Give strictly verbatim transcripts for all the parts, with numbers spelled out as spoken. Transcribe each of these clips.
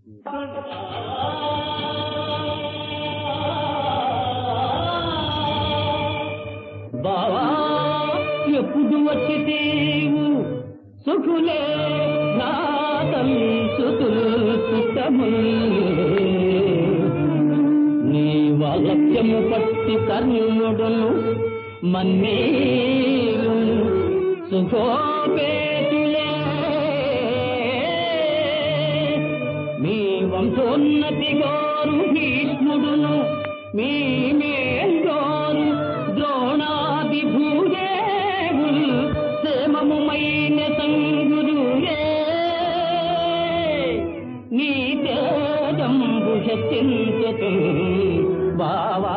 బావా ఎప్పుడు వచ్చితేవు సుఖులే నా తల్లి సుతులు సుతములు నీ వాలక్యము పట్టి కర్ణుడును మన్నీలు సుఖోపేతులే మీ వంశోన్నతి గోరు భీష్ముడును మీ మేల్గోరు ద్రోణాది భూదేవులు క్షేమముమైన సంగురులే నీ తేజంబు హెచ్చించతు బావా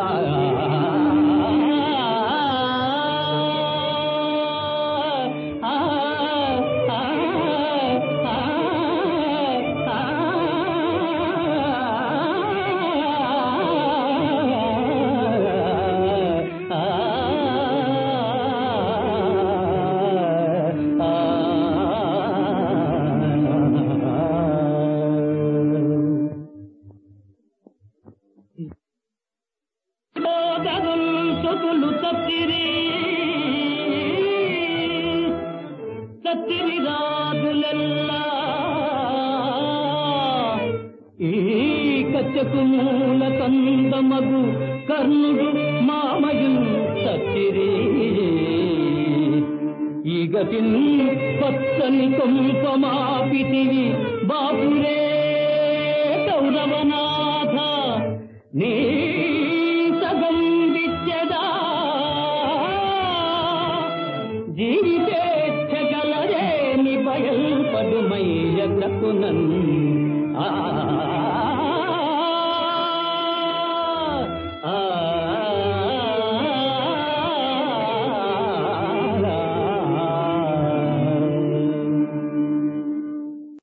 మూల కందమగు కర్ణుడు మామయున్ సచ్చిరి ఈ గతిన్ పచ్చని కొంపమాపితివి బాపురే కౌరవనాథ నీ